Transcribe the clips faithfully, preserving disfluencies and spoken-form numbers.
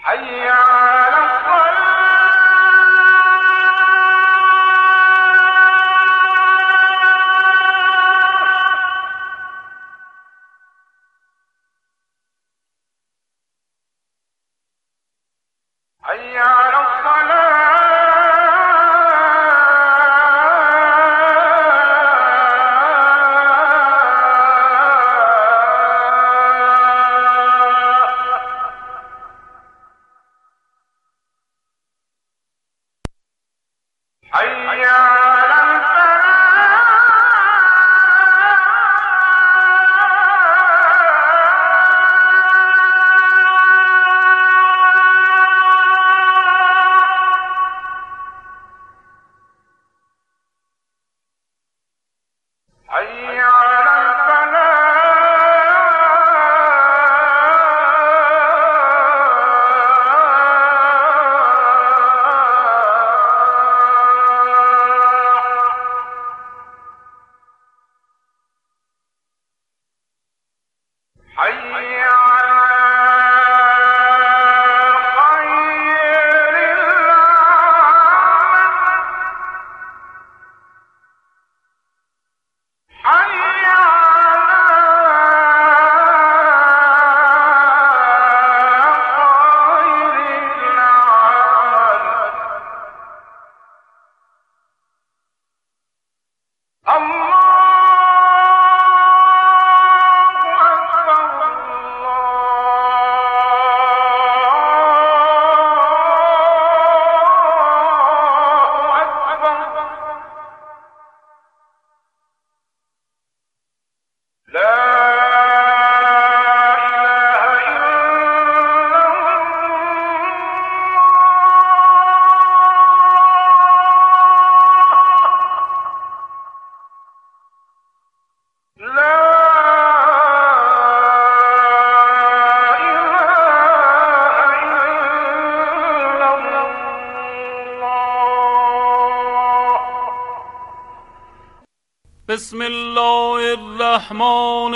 بسم الله الرحمن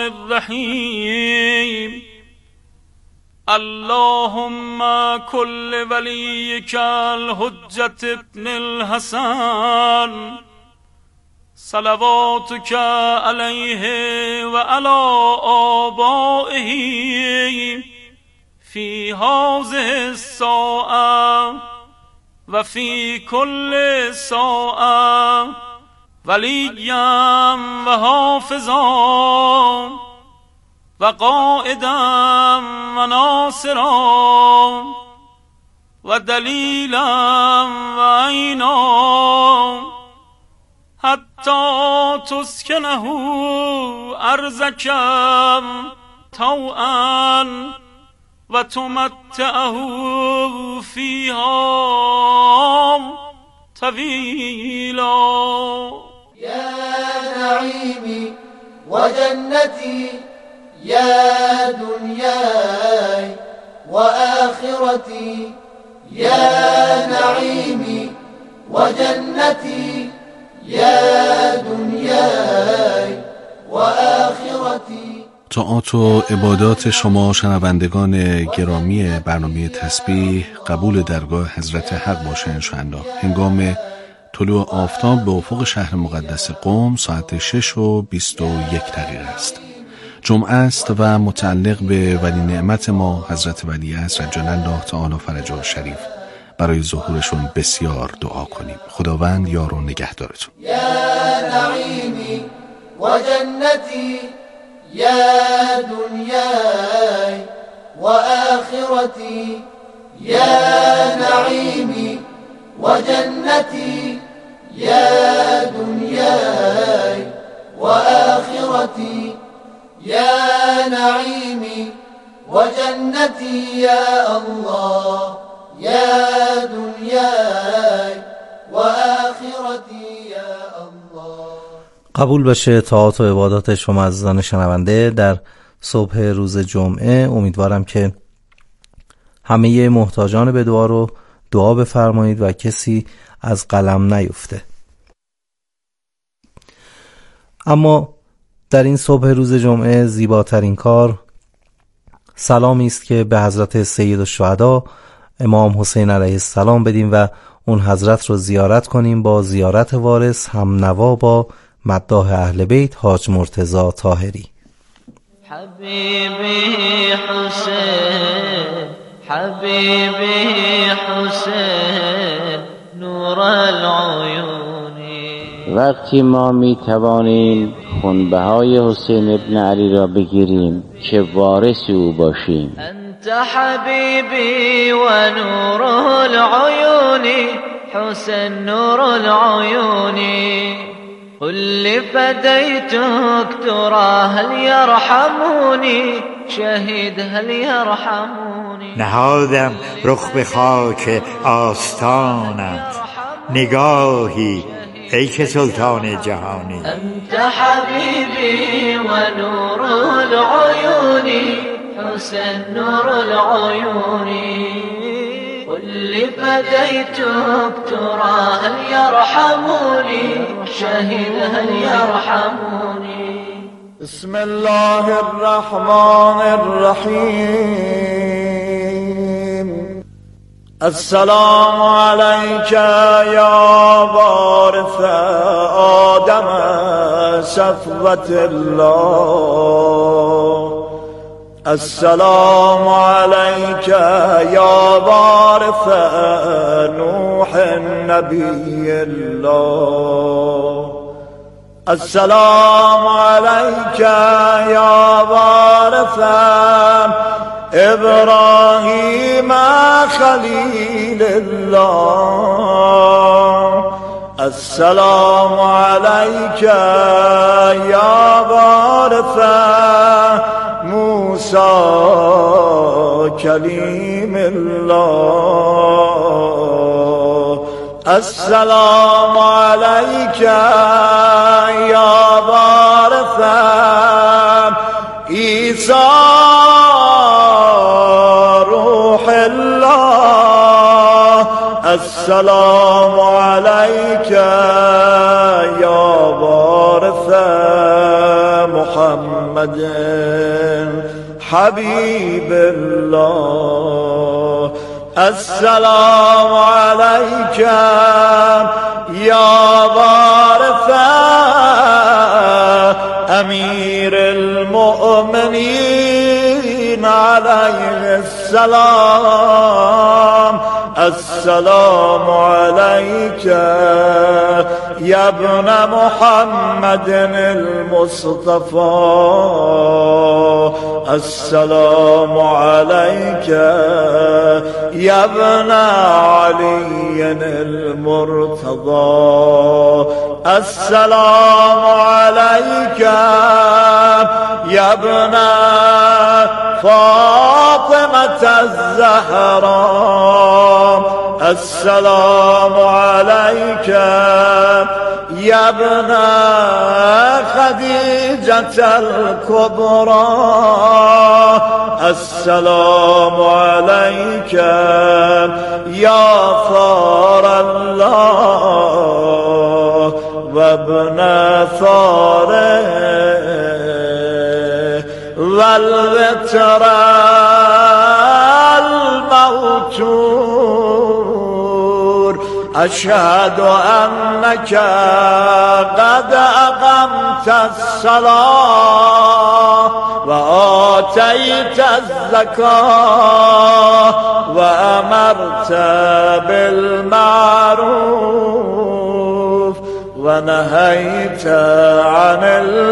الرحیم. اللهم كل وليك الحجة ابن الحسن صلواتك عليه وعلى آبائه في هذه الساعة وفي كل ساعة وليا وحافظا وقائدا وناصرا ودليلا وعينا حتى تسكنه أرزك طوعا وتمتعه فيها طويلا. يا نعيمي وجنتي يا دنياي وآخرتي يا نعيمي وجنتي يا دنياي وآخرتي. طاعات و عبادات شما شنوندگان گرامی برنامه تسبیح قبول درگاه حضرت حق باشه انشاءالله. هنگام طلوع آفتاب به افق شهر مقدس قم ساعت شش و بیست و یک دقیقه است. جمعه است و متعلق به ولی نعمت ما حضرت ولیعصر عجل الله تعالی فرجه الشریف. برای ظهورشون بسیار دعا کنیم. خداوند یار و نگهدارتون. یا نعیمی و جنتی یا دنیای و آخرتی یا نعیمی و جنتی یا دنیای و آخرتی یا نعیمی و جنتی یا الله یا دنیای و آخرتی یا الله. قبول بشه طاعات و عبادات شما عزیزان شنونده در صبح روز جمعه. امیدوارم که همه محتاجان به دعا رو دعا بفرمایید و کسی از قلم نیفته. اما در این صبح روز جمعه زیباترین کار سلامی است که به حضرت سید الشهدا امام حسین علیه السلام بدیم و اون حضرت رو زیارت کنیم با زیارت وارث هم نوا با مداح اهل بیت حاج مرتضی طاهری. حبیبی حسین حبیبی حسین نور العیونی. وقتی ما می توانیم خونبهای حسین ابن علی را بگیریم که وارث او باشیم. انت حبیبی و نور العیون حسین نور العیون قل فديتك ترى هل يرحموني شهید هل يرحموني. نهادم رخ به خاک آستانت نگاهی ای که سلطان جهانی. انت حبیبی و نور العیون حسین نور العیون قل فديتك ترى هل يرحموني شهید هل يرحموني. بسم الله الرحمن الرحيم. السلام عليك يا وارث آدم صفوة الله. السلام عليك يا وارث نوح نبي الله. السلام عليك يا وارث إبراهيم خليل الله. السلام عليك يا وارث موسى كليم الله. السلام عليك يا وارث عيسى روح الله. السلام عليك يا وارث محمد حبيب الله. السلام عليك يا وارث أمير المؤمنين عليه السلام. السلام عليك يا ابن محمد المصطفى. السلام عليك يا ابن علي المرتضى. السلام عليك يا ابن فاطمة الزهراء. السلام عليك يا ابن خديجة الكبرى. السلام عليك يا ثار الله وابن ثاره والوتر الموتور. أشهد أنك قد أقمت الصلاة وآتيت الزكاة وأمرت بالمعروف ونهيت عن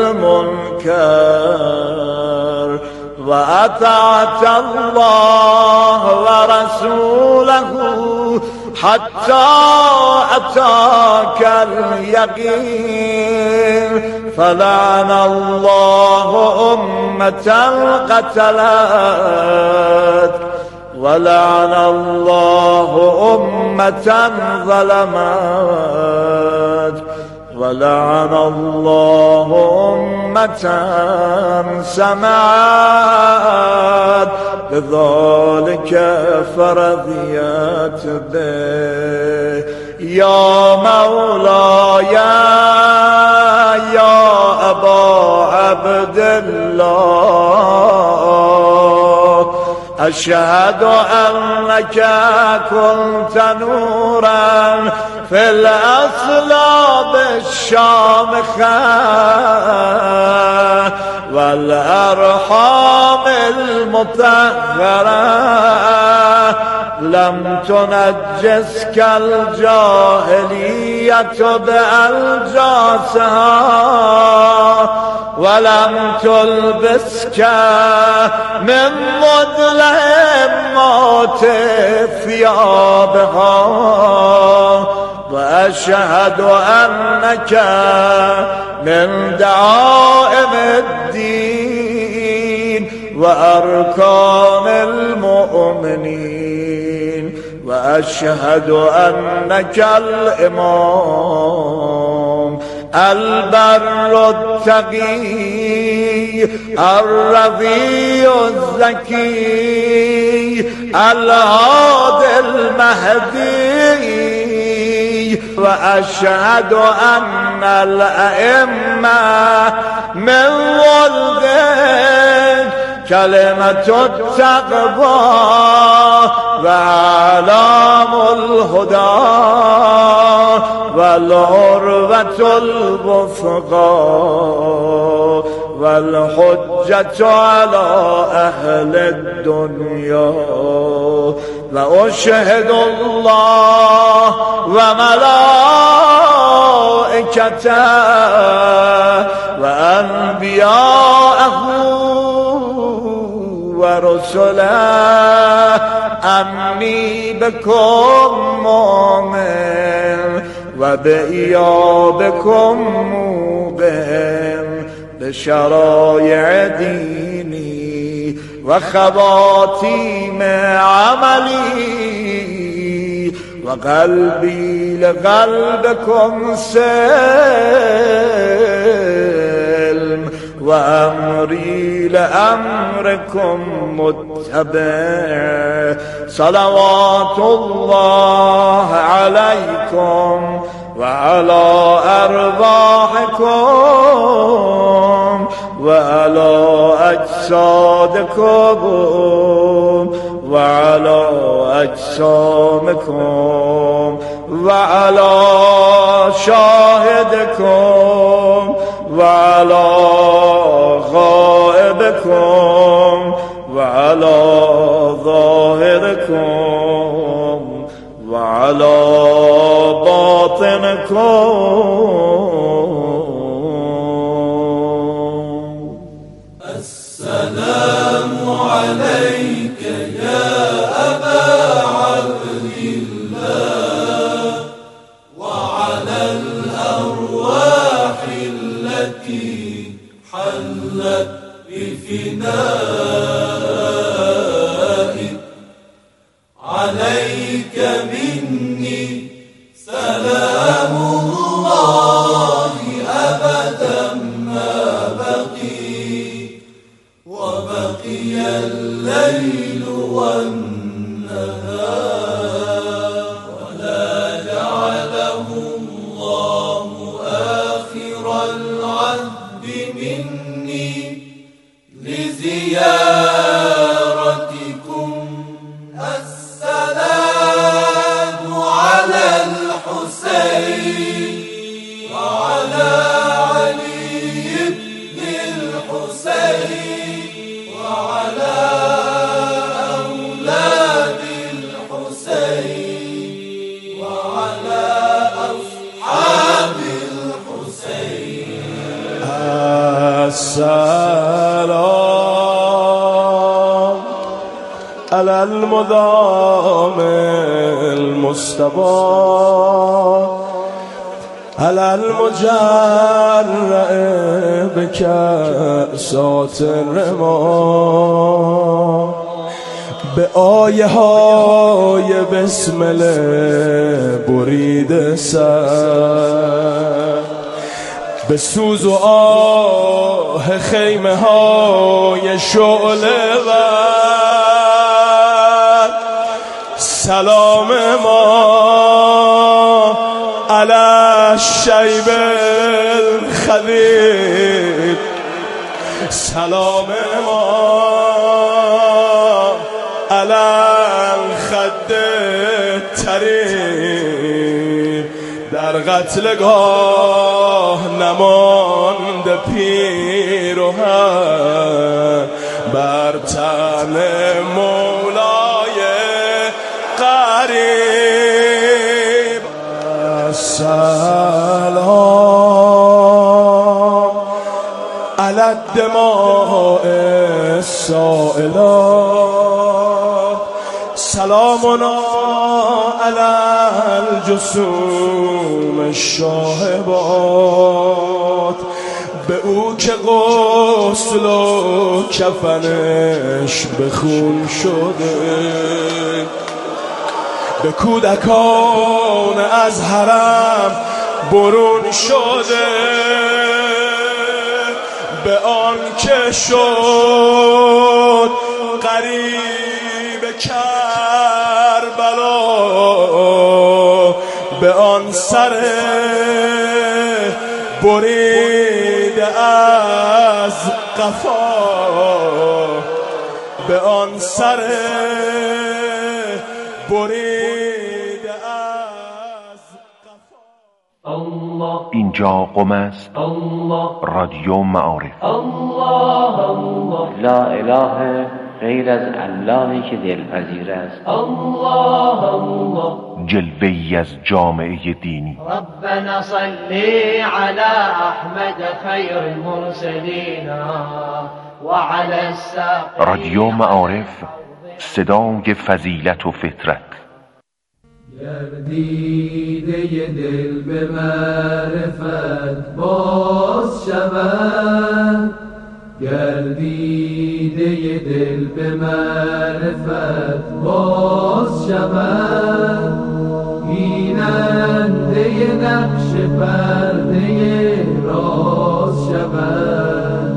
المنكر وأطعت الله ورسوله حتى أتاك اليقين. فلعن الله أمة قتلت ولعن الله أمة ظلمت ولعن الله أمة سمعت بذلك فرضيت به. يا مولاي يا أبا عبد الله أشهد أنك كنت نورا في الأصلاب الشامخة والأرحام المطهرة لم تنجسك الجاهلية بألجاسها ولم تلبسك من مظلمات ثيابها وأشهد أنك من دعائم الدين وأركان المؤمنين وأشهد أنك الإمام البر التقي الرضي الزكي الهادي المهدي وأشهد أن الأئمة من ولده كلمة التقوى وعلام الهدى والعروة الوثقى والحجة على أهل الدنيا وأشهد الله وملائكته وأنبياءه ورسله أني بكم مؤمن وبإيابكم موقن بشرائع ديني وخواتيم عملي وقلبي لقلبكم سلم وأمري لأمركم متبع صلوات الله عليكم وعلى أرواحكم وعلى أجسادكم وعلى أجسامكم وعلى شاهدكم وعلى غائبكم وعلى ظاهركم وعلى باطنكم. السلام عليك يا أبا عبد الله وعلى الأرواح التي حلت بفنائك عليك مني سلام الله أبدا ما بقي وبقي الليل والنهار ولا جعله الله آخر العهد مني لزيارتكم. السلام على الحسين وعلى علي بن الحسين وعلى أولاد الحسين وعلى أصحاب الحسين. السلام على المدام المصطفى على المجرع بكأسات الرما به آیه های بسمله برید سر به سوز و آه خیمه های شعله ور سلام ما علی الشیب الخلیل سلام ما مجدد ترین در قتلگاه نمانده پیروهن بر تن مولای قریب سلام علی الدماء السائلات سلامنا علی الجسوم الشاهبات به او که غسل و کفنش به خون شده به کودکان از حرم برون شده به آن که شد قریب کربلا به آن سر بریده از قفا به آن سر بریده از قفا. اینجا قم است رادیو معارف. لا اله غیر از اللهی که دلپذیر است. جلوه‌ای از جامعه دینی. ربنا صلی علی احمد خیر المرسلین و علی الساقین. رادیو معارف، صدای فضیلت و فطرت. گردیده دل به معرفت باز شود، گردیده دل به معرفت باز شود، بیننده نقش پرده راز شود،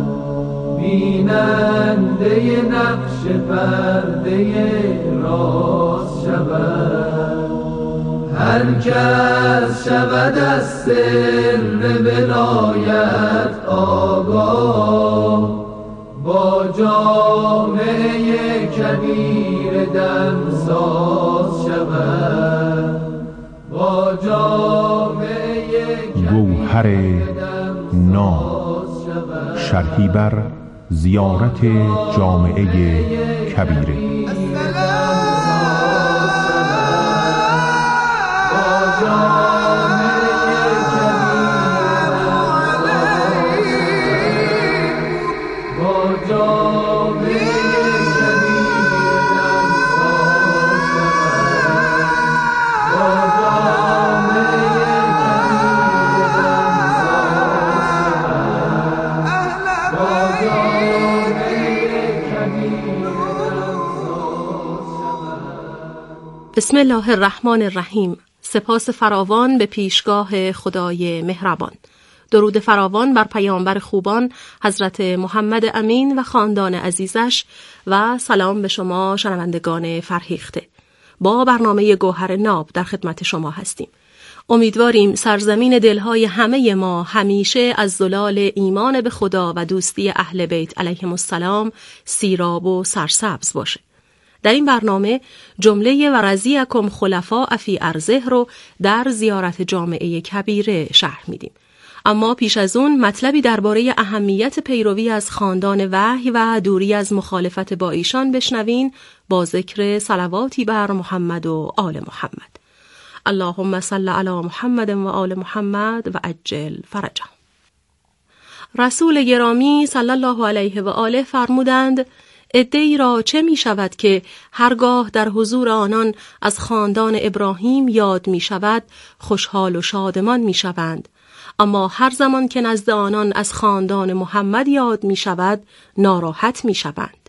بیننده نقش پرده راز شود. هر کس شود از سر ولایت آگاه، با جامعه کبیر دمساز شود، با جامعه گوهر نام، شرحی بر زیارت جامعه کبیره. بسم الله الرحمن الرحیم. سپاس فراوان به پیشگاه خدای مهربان. درود فراوان بر پیامبر خوبان حضرت محمد امین و خاندان عزیزش و سلام به شما شنوندگان فرهیخته. با برنامه گوهر ناب در خدمت شما هستیم. امیدواریم سرزمین دلهای همه ما همیشه از زلال ایمان به خدا و دوستی اهل بیت علیهم السلام سیراب و سرسبز باشه. در این برنامه جمله و رضیکم خلفاء فی ارضه رو در زیارت جامعه کبیره شرح میدیم. اما پیش از اون مطلبی درباره اهمیت پیروی از خاندان وحی و دوری از مخالفت با ایشان بشنوین با ذکر صلواتی بر محمد و آل محمد. اللهم صل علی محمد و آل محمد و عجل فرجهم. رسول گرامی صلی الله علیه و آله فرمودند: عده‌ای را چه می شود که هرگاه در حضور آنان از خاندان ابراهیم یاد می شود خوشحال و شادمان می شوند، اما هر زمان که نزد آنان از خاندان محمد یاد می شود ناراحت می شوند.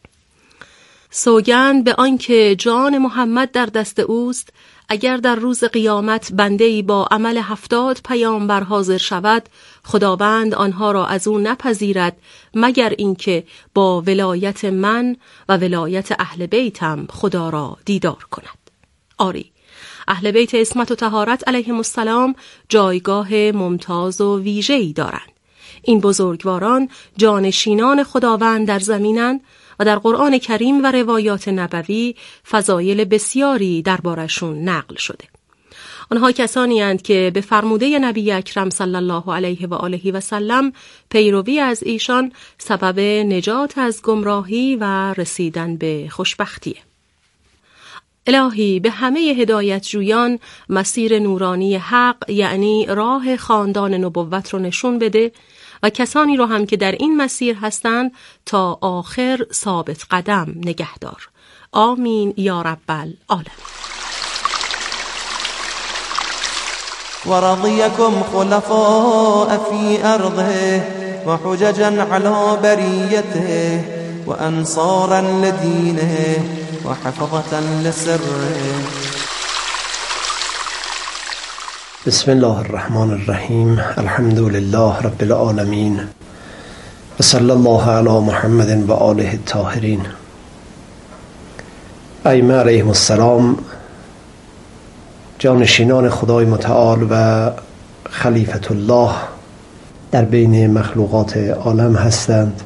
سوگند به آنکه جان محمد در دست اوست، اگر در روز قیامت بنده‌ای با عمل هفتاد پیامبر حاضر شود، خداوند آنها را از او نپذیرد مگر اینکه با ولایت من و ولایت اهل بیتم خدا را دیدار کند. آری، اهل بیت عصمت و طهارت علیهم السلام جایگاه ممتاز و ویژه‌ای دارند. این بزرگواران جانشینان خداوند در زمینند و در قرآن کریم و روایات نبوی فضایل بسیاری دربارشون نقل شده. آنها کسانی اند که به فرموده نبی اکرم صلی الله علیه و آله و سلم پیروی از ایشان سبب نجات از گمراهی و رسیدن به خوشبختیه. الهی به همه هدایت جویان مسیر نورانی حق یعنی راه خاندان نبوت رو نشون بده و کسانی رو هم که در این مسیر هستند تا آخر ثابت قدم نگهدار. آمین یا رب العالمین. ورضيكم خلفاء في أرضه وحججا على بريته وأنصارا لدينه وحفظة لسره. بسم الله الرحمن الرحیم. الحمد لله رب العالمین و صلی الله علی محمد و آله الطاهرین. ائمه علیهم السلام جانشینان خدای متعال و خلیفت الله در بین مخلوقات عالم هستند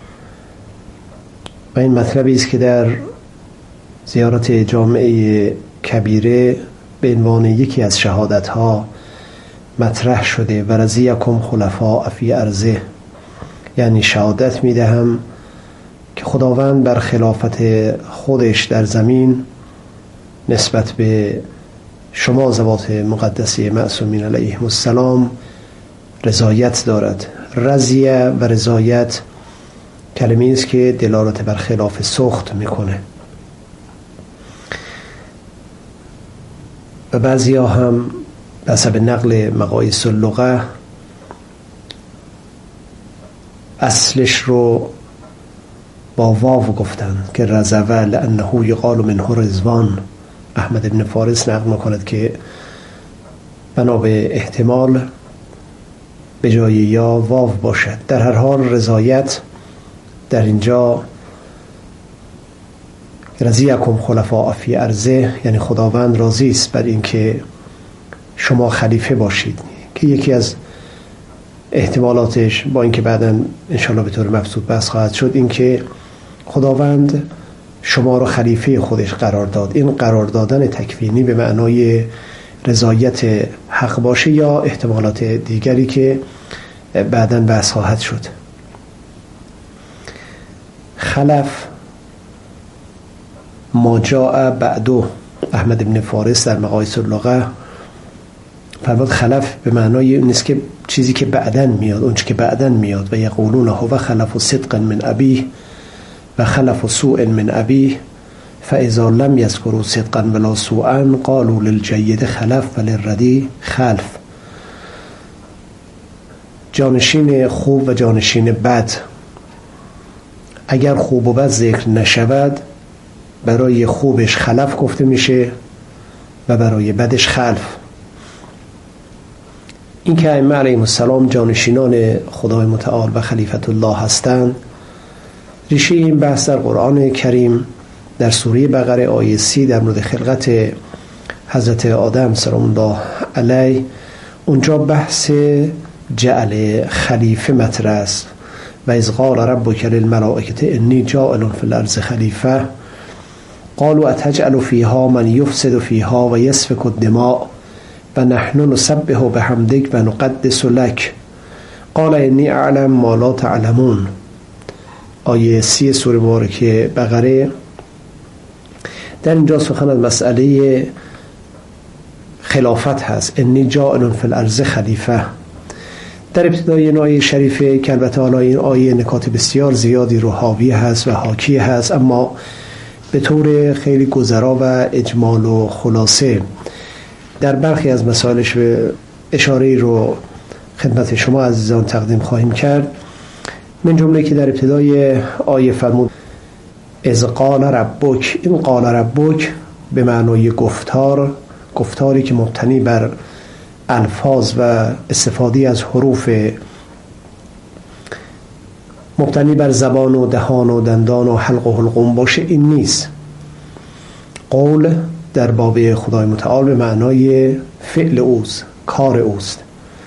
و این مطلبی است که در زیارت جامعه کبیره به عنوان یکی از شهادت‌ها مطرح شده و رضیکم خلفاء فی ارضه، یعنی شهادت میدهم که خداوند بر خلافت خودش در زمین نسبت به شما ذوات مقدسه معصومین علیهم السلام رضایت دارد. رضیه و رضایت کلمه‌ای است که دلالت بر خلاف سخط میکنه و بعضی ها هم به حسب نقل مقایس اللغه اصلش رو با واو گفتن که رضوه لانه یقال منه رضوان. احمد ابن فارس نقل میکند که بنا به احتمال به جای یا واو باشد. در هر حال رضایت در اینجا رضیکم خلفاء فی ارضه یعنی خداوند راضی است بر اینکه شما خلیفه باشید، که یکی از احتمالاتش با اینکه بعداً انشاءالله به طور مبسوط بحث خواهد شد این که خداوند شما رو خلیفه خودش قرار داد. این قرار دادن تکوینی به معنای رضایت حق باشه یا احتمالات دیگری که بعداً بحث خواهد شد. خلف ما جاء بعدو. احمد ابن فارس در مقایس اللغه فرمود خلف به معنای این است که چیزی که بعداً میاد، اون چیزی که بعداً میاد. و یقولون هو خلف صدق من ابیه و خلف سوء من ابیه فاذا لم یذکروا صدقا ولا سوءا قالوا للجید خلف وللردی خلف. جانشین خوب و جانشین بد اگر خوب و بد ذکر نشود برای خوبش خلف گفته میشه و برای بدش خلف. این که ائمه علیهم السلام جانشینان خدای متعال و خلیفت الله هستند ریشه این بحث در قرآن کریم در سوره بقره آیه سی در مورد خلقت حضرت آدم سلام الله علیه اونجا بحث جعل خلیفه مطرح است. و اذ قال ربک للملائکة انی جاعل فی الارض خلیفه قالوا اتجعل فیها من یفسد فیها و یسفک الدماء و نحن نسبح بحمدک و نقدس لک قال انی اعلم ما لا تعلمون. آیه سی سوره مبارکه بقره در اینجا سخن از مسئله خلافت هست. انی جاعل فی الارض خلیفه. در ابتدای این آیه شریفه که البته حالا این آیه نکات بسیار زیادی رو حاوی هست و حاکی هست، اما به طور خیلی گذرا و اجمال و خلاصه در برخی از مسائلش اشاره رو خدمت شما عزیزان تقدیم خواهیم کرد. من جمله که در ابتدای آیه فرمود اذ قال ربک. این قال ربک به معنای گفتار، گفتاری که مبتنی بر الفاظ و استفاده از حروف مبتنی بر زبان و دهان و دندان و حلق و حلقوم باشه این نیست. قول در باب خدای متعال به معنای فعل اوست، کار اوست،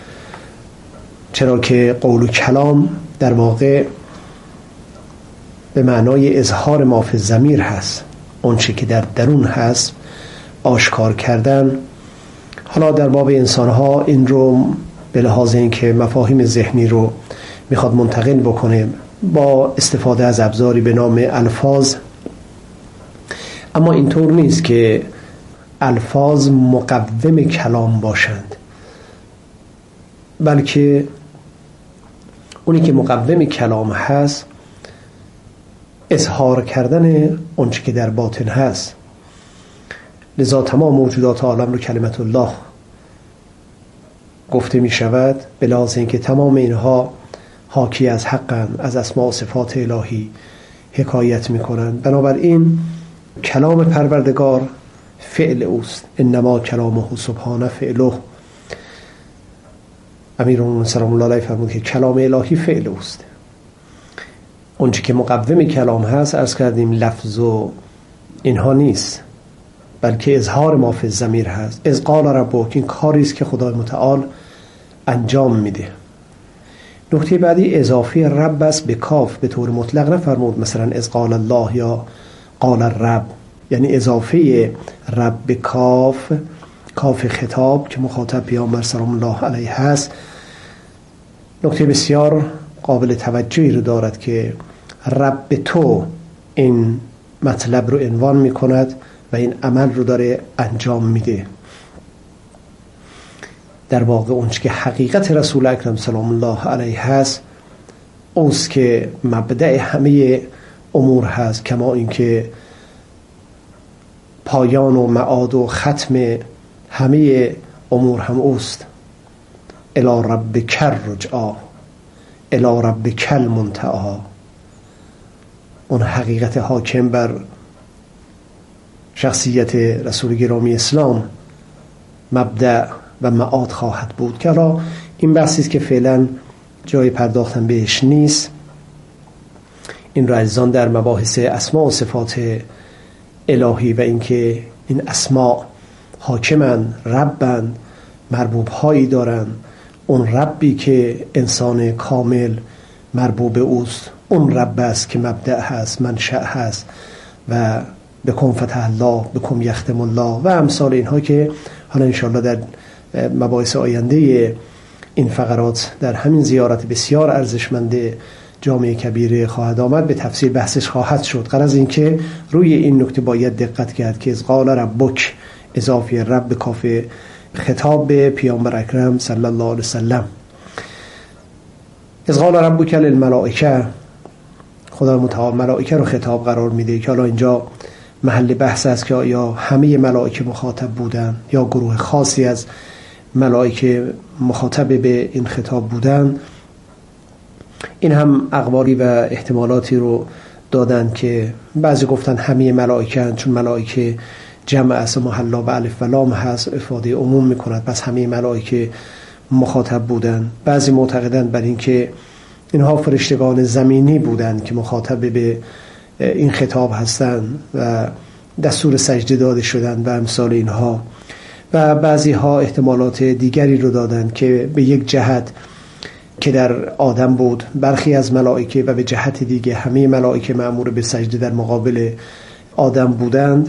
چرا که قول و کلام در واقع به معنای اظهار ما فی الضمیر هست، اون چی که در درون هست آشکار کردن. حالا در باب انسان ها این رو به لحاظ اینکه مفاهیم ذهنی رو میخواد منتقل بکنه با استفاده از ابزاری به نام الفاظ، اما اینطور نیست که الفاظ مقوم کلام باشند، بلکه اونی که مقوم کلام هست اظهار کردن اونچه که در باطن هست. لذا تمام موجودات عالم رو کلمت الله گفته می شود، به لحاظ اینکه تمام اینها حاکی از حقن، از اسماء و صفات الهی حکایت می کنند. بنابراین کلام پروردگار فعل اوست، انما کلامه سبحانه فعله. امیرالمومنین سلام الله علیه فرمود که کلام الهی فعل اوست. اونچه که مقوم کلام هست عرض کردیم لفظ و اینها نیست، بلکه اظهار ما فی الضمیر هست. اذ قال ربک، این کاری است که خدای متعال انجام میده. نکته بعدی اضافه رب است به کاف، به طور مطلق نفرمود مثلا اذ قال الله یا قال الرب، یعنی اضافه رب به کاف، کاف خطاب که مخاطب پیامبر سلام الله علیه هست. نکته بسیار قابل توجهی رو دارد که رب تو این مطلب رو عنوان می کند و این عمل رو داره انجام میده. در واقع اونچه که حقیقت رسول اکرم سلام الله علیه هست اوست که مبدأ همه امور هست، کما اینکه پایان و معاد و ختم همه امور هم اوست. الی ربک الرجعی الی ربک المنتهی. اون حقیقت حاکم بر شخصیت رسول گرامی اسلام مبدأ و معاد خواهد بود، که حالا این بحثی است که فعلا جای پرداختن بهش نیست. این را عزیزان در مباحث اسماء و صفات الهی و اینکه این اسماء حاکمن، ربن، مربوب هایی دارن، اون ربی که انسان کامل مربوب اوست، اون رب است که مبدأ هست، منشأ هست و بکن فتح الله، بکن یختم الله و امثال اینها که حالا انشاءالله در مباحث آینده این فقرات در همین زیارت بسیار ارزشمند جامع کبیره خواهد آمد، به تفصیل بحثش خواهد شد. غرض این که روی این نکته باید دقت کرد که از قال ربک اضافه رب به کاف خطاب به پیامبر اکرم صلی الله علیه وسلم. از قال ربک للملائکه، خدا متعال ملائکه رو خطاب قرار میده که حالا اینجا محل بحث است که آیا همه ملائکه مخاطب بودن یا گروه خاصی از ملائکه مخاطب به این خطاب بودن. این هم اقوالی و احتمالاتی رو دادن که بعضی گفتن همه ملائکه، چون ملائکه جمع است، محلا به الف و لام هست، افاده عموم میکند، پس همه ملائکه مخاطب بودن. بعضی معتقدند بر این که اینها فرشتگان زمینی بودند که مخاطب به این خطاب هستند و دستور سجده داده شدند و امثال اینها. و بعضی ها احتمالات دیگری رو دادند که به یک جهت که در آدم بود برخی از ملائکه و به جهت دیگه همه ملائکه مأمور به سجده در مقابل آدم بودند.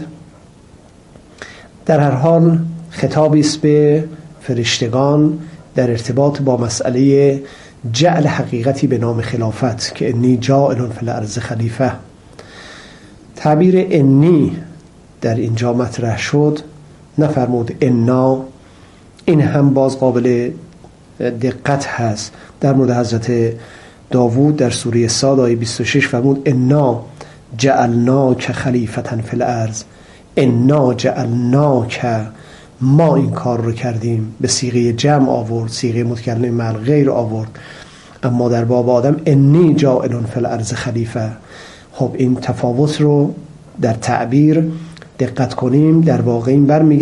در هر حال خطابی است به فرشتگان در ارتباط با مسئله جعل حقیقتی به نام خلافت که انی جاعل فی الارض خلیفه. تعبیر انی در اینجا مطرح شد، نفرمود انا. این هم باز قابل دقت هست. در مورد حضرت داوود در سوره صاد آیه بیست و شش فرمود انا جعلناک خلیفة فی الارض، انا جعلناک، ما این کار رو کردیم. به صیغه جمع آورد، صیغه متکلم مع الغیر آورد. اما در باب آدم انی جاعل فی الارض خلیفه. خب این تفاوت رو در تعبیر دقت کنیم، در واقع این برمیگرده